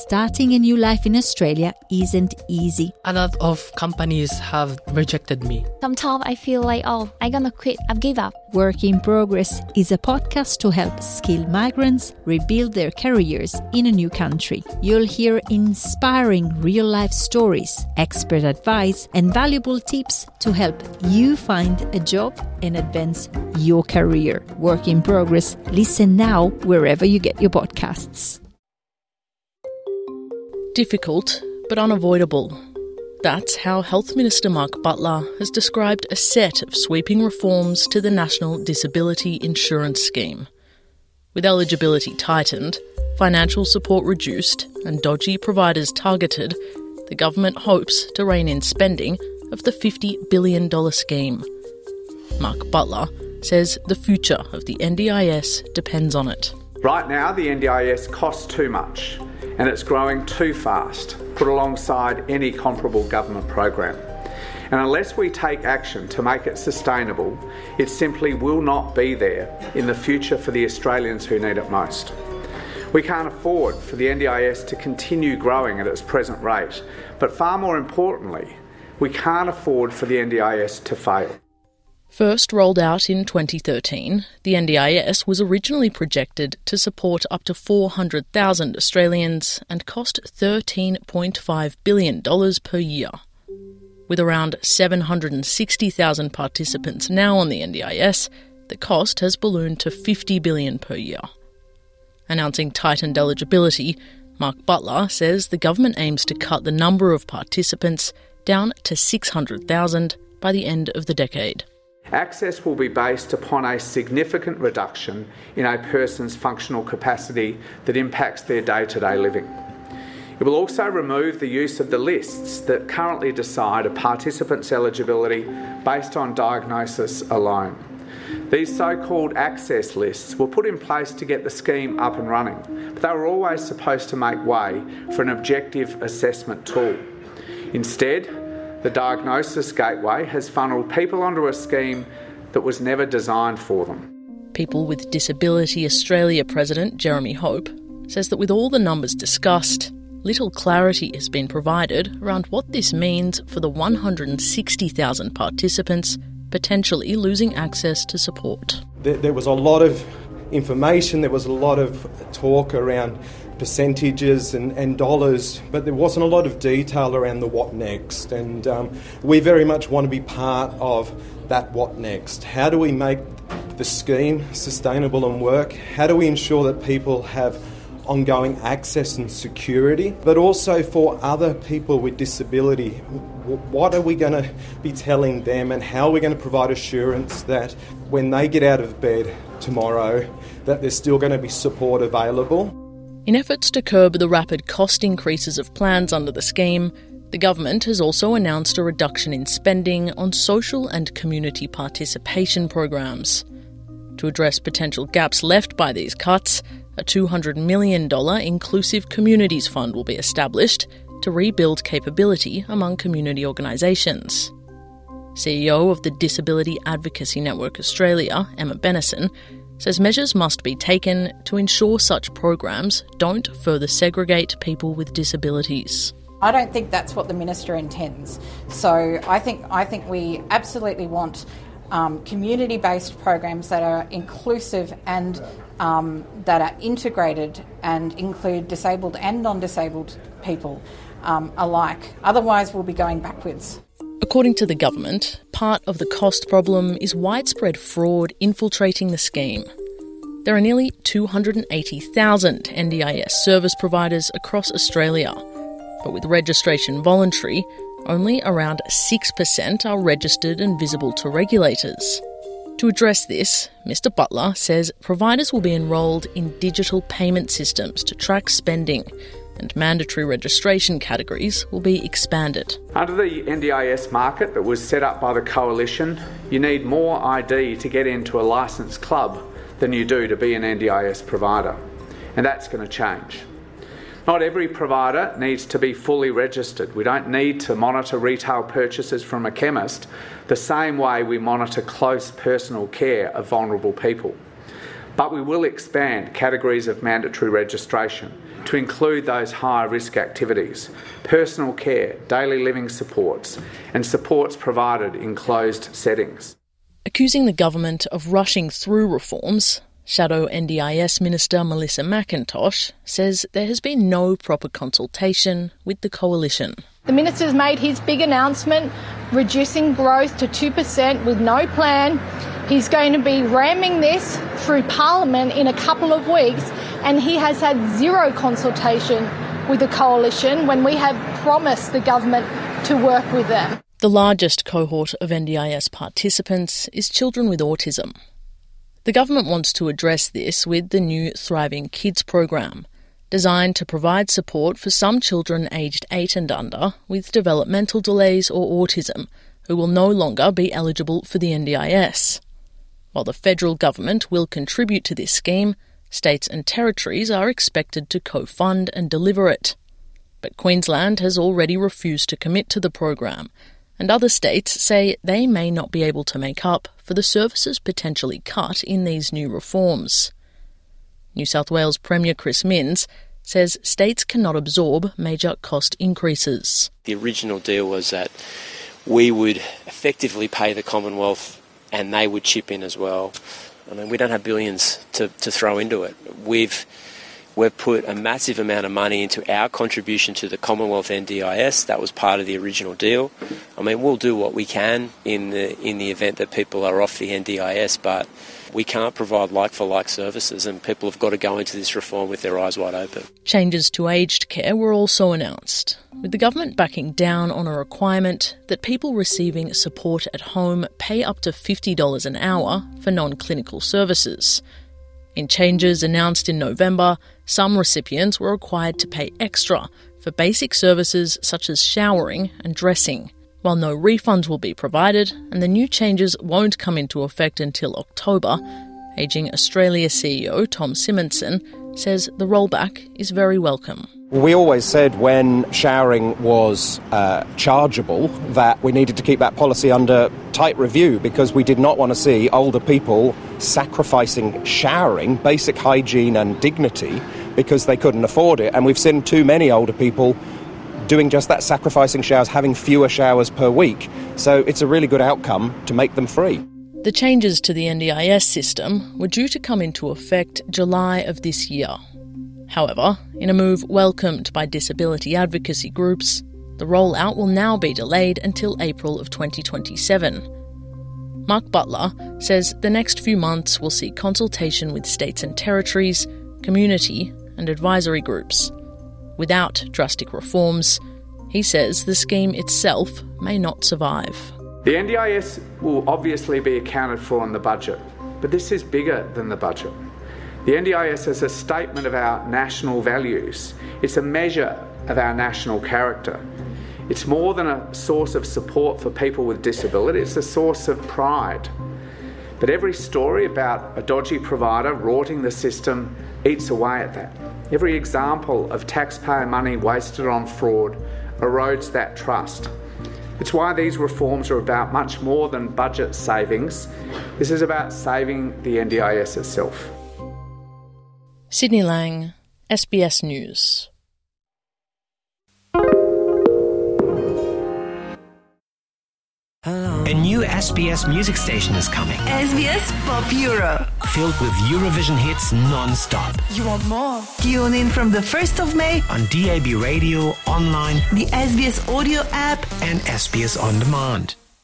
starting a new life in Australia isn't easy. A lot of companies have rejected me. Sometimes I feel like, I'm gonna quit, I've given up. Work in Progress is a podcast to help skilled migrants rebuild their careers in a new country. You'll hear inspiring real-life stories, expert advice, and valuable tips to help you find a job and advance your career. Work in Progress. Listen now wherever you get your podcasts. Difficult, but unavoidable. That's how Health Minister Mark Butler has described a set of sweeping reforms to the National Disability Insurance Scheme. With eligibility tightened, financial support reduced, and dodgy providers targeted, the government hopes to rein in spending of the $50 billion scheme. Mark Butler says the future of the NDIS depends on it. Right now, the NDIS costs too much and it's growing too fast, put alongside any comparable government program. And unless we take action to make it sustainable, it simply will not be there in the future for the Australians who need it most. We can't afford for the NDIS to continue growing at its present rate, but far more importantly, we can't afford for the NDIS to fail. First rolled out in 2013, the NDIS was originally projected to support up to 400,000 Australians and cost $13.5 billion per year. With around 760,000 participants now on the NDIS, the cost has ballooned to $50 billion per year. Announcing tightened eligibility, Mark Butler says the government aims to cut the number of participants down to 600,000 by the end of the decade. Access will be based upon a significant reduction in a person's functional capacity that impacts their day-to-day living. It will also remove the use of the lists that currently decide a participant's eligibility based on diagnosis alone. These so-called access lists were put in place to get the scheme up and running, but they were always supposed to make way for an objective assessment tool. Instead, the Diagnosis Gateway has funneled people onto a scheme that was never designed for them. People with Disability Australia President Jeremy Hope says that with all the numbers discussed, little clarity has been provided around what this means for the 160,000 participants potentially losing access to support. There was a lot of information, there was a lot of talk around percentages and dollars, but there wasn't a lot of detail around the what next. And we very much want to be part of that what next. How do we make the scheme sustainable and work? How do we ensure that people have ongoing access and security, but also for other people with disability? What are we going to be telling them, and how are we going to provide assurance that when they get out of bed tomorrow that there's still going to be support available? In efforts to curb the rapid cost increases of plans under the scheme, the government has also announced a reduction in spending on social and community participation programs. To address potential gaps left by these cuts, a $200 million Inclusive Communities Fund will be established to rebuild capability among community organisations. CEO of the Disability Advocacy Network Australia, Emma Bennison, says measures must be taken to ensure such programs don't further segregate people with disabilities. I don't think that's what the Minister intends. So I think we absolutely want community-based programs that are inclusive and that are integrated and include disabled and non-disabled people alike. Otherwise, we'll be going backwards. According to the government, part of the cost problem is widespread fraud infiltrating the scheme. There are nearly 280,000 NDIS service providers across Australia, but with registration voluntary, only around 6% are registered and visible to regulators. To address this, Mr Butler says providers will be enrolled in digital payment systems to track spending, and mandatory registration categories will be expanded. Under the NDIS market that was set up by the Coalition, you need more ID to get into a licensed club than you do to be an NDIS provider, and that's going to change. Not every provider needs to be fully registered. We don't need to monitor retail purchases from a chemist the same way we monitor close personal care of vulnerable people. But we will expand categories of mandatory registration to include those higher risk activities, personal care, daily living supports, and supports provided in closed settings. Accusing the government of rushing through reforms, Shadow NDIS Minister Melissa McIntosh says there has been no proper consultation with the coalition. The minister's made his big announcement, reducing growth to 2% with no plan. He's going to be ramming this through Parliament in a couple of weeks, and he has had zero consultation with the coalition when we have promised the government to work with them. The largest cohort of NDIS participants is children with autism. The government wants to address this with the new Thriving Kids program, designed to provide support for some children aged 8 and under with developmental delays or autism who will no longer be eligible for the NDIS. While the federal government will contribute to this scheme, states and territories are expected to co-fund and deliver it. But Queensland has already refused to commit to the program, and other states say they may not be able to make up for the services potentially cut in these new reforms. New South Wales Premier Chris Minns says states cannot absorb major cost increases. The original deal was that we would effectively pay the Commonwealth and they would chip in as well. I mean, we don't have billions to throw into it. We've put a massive amount of money into our contribution to the Commonwealth NDIS. That was part of the original deal. I mean, we'll do what we can in the event that people are off the NDIS, but we can't provide like-for-like services, and people have got to go into this reform with their eyes wide open. Changes to aged care were also announced, with the government backing down on a requirement that people receiving support at home pay up to $50 an hour for non-clinical services. In changes announced in November, some recipients were required to pay extra for basic services such as showering and dressing, while no refunds will be provided and the new changes won't come into effect until October. Ageing Australia CEO Tom Simonson says the rollback is very welcome. We always said when showering was chargeable that we needed to keep that policy under tight review because we did not want to see older people sacrificing showering, basic hygiene and dignity because they couldn't afford it. And we've seen too many older people doing just that, sacrificing showers, having fewer showers per week. So it's a really good outcome to make them free. The changes to the NDIS system were due to come into effect July of this year. However, in a move welcomed by disability advocacy groups, the rollout will now be delayed until April of 2027. Mark Butler says the next few months will see consultation with states and territories, community and advisory groups. Without drastic reforms, he says the scheme itself may not survive. The NDIS will obviously be accounted for in the budget, but this is bigger than the budget. The NDIS is a statement of our national values. It's a measure of our national character. It's more than a source of support for people with disability, it's a source of pride. But every story about a dodgy provider rorting the system eats away at that. Every example of taxpayer money wasted on fraud erodes that trust. It's why these reforms are about much more than budget savings. This is about saving the NDIS itself. Sydney Lang, SBS News. A new SBS music station is coming. SBS Pop Euro. Filled with Eurovision hits non-stop. You want more? Tune in from the 1st of May on DAB radio, online, the SBS audio app and SBS On Demand.